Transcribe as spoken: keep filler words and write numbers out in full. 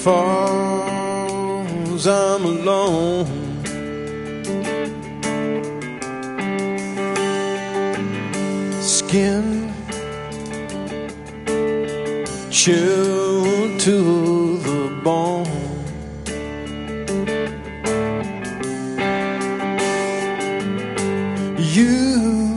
falls, I'm alone. Skin chilled to the bone. You